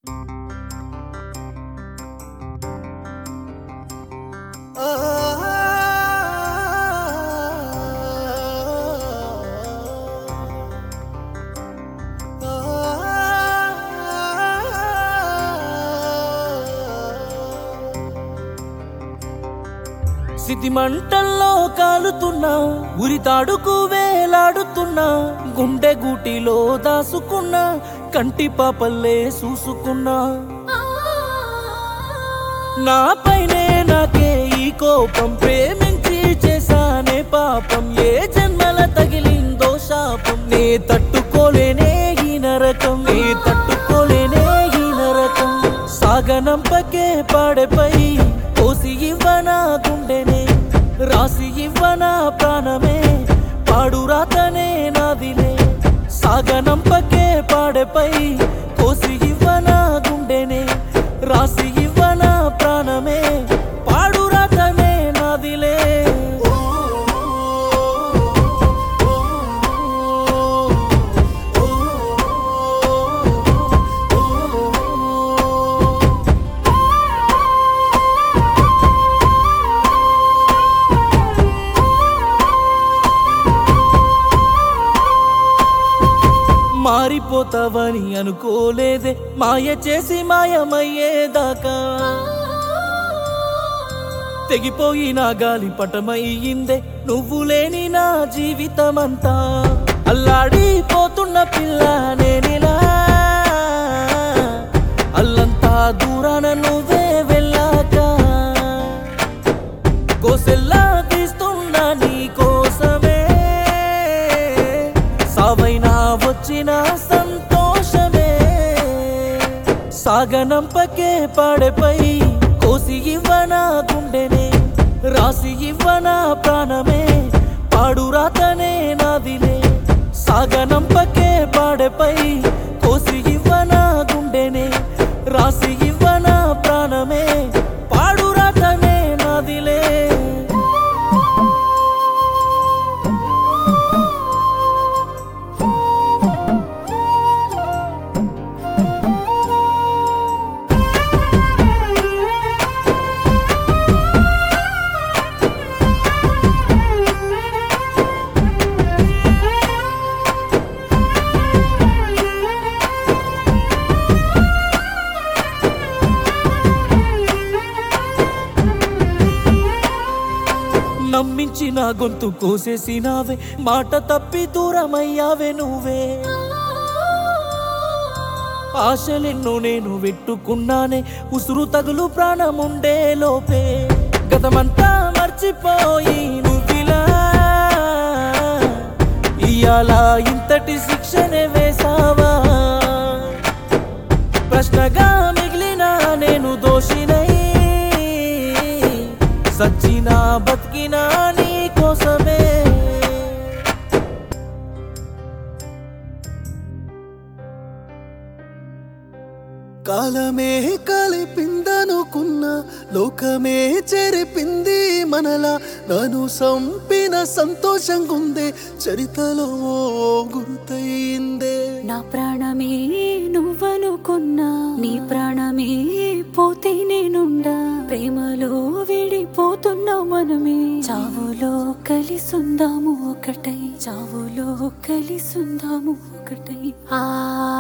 సితి మంటల్లో కాలుతున్నా ఉరితాడుకు వేలాడుతున్నా గుండె గూటిలో దాసుకున్నా కంటి పాపల్లే చూసుకున్నా నాపైనే నాకే ఈ కోపం ప్రేమించి చేశానే పాపం ఏ జన్మల తగిలిందో శాపం నే తట్టుకోలేనే ఈ నరకం నే తట్టుకోలేనే ఈ నరకం సాగనంపకే పాడెపై కోసి ఇవ్వనా గుండెనే రాసి ఇవ్వనా ప్రాణమే పాడురాతనే నాదిలే సాగనంపకే పాడెపై కోసి ఇవ్వనా గుండెనే రాసి ఇవ్వనా ప్రాణమే పాడురాతనే నాదిలే మారిపోతావని అనుకోలేదే మాయ చేసి మాయమయ్యేదాకా తెగిపోయిన గాలి పటమయ్యిందే నువ్వు లేని నా జీవితమంతా అల్లాడిపోతున్న పిల్ల నేనిలా అల్లంతా దూరాన నువ్వే వెళ్ళాక కోసెల్లా తీస్తున్నా నీ కోసమే సావైనా వచ్చిన సంతోషమే సాగనంపకే పాడెపై కోసి ఇవ్వనా గుండెనే రాసి ఇవ్వనా ప్రాణమే పాడురాతనే నాదిలే సాగనంపకే పాడెపై కోసి ఇవ్వనా గుండెనే రాసి ఇవ్వనా ప్రాణమే పాడురాతనే నాదిలే నమ్మించి నా గొంతు కోసేసినావే మాట తప్పి దూరమయ్యావే నువ్వే ఆశలెన్నో నేను పెట్టుకున్నానే ఉసురు తగులు ప్రాణముండే లోపే గతమంతా మర్చిపోయి నువ్విలా ఇయాల ఇంతటి శిక్షనే వేసావా ప్రశ్నగా మిగిలిన నేను దోషినై సచ్చినా బతికినా నీ కోసమే కాలమే కలిపిందనుకున్నా లోకమే చెరిపింది మనలా నన్ను సంపిన సంతోషంగుందే చరితలో గుర్తయిందే నా ప్రాణమే నువ్వనుకున్నా నీ ప్రాణమే పోతే నేనుండా ప్రేమలో విడిపోతున్నా మనమే చావులో కలిసుందాము ఒకటై చావులో కలిసుందాము ఒకటై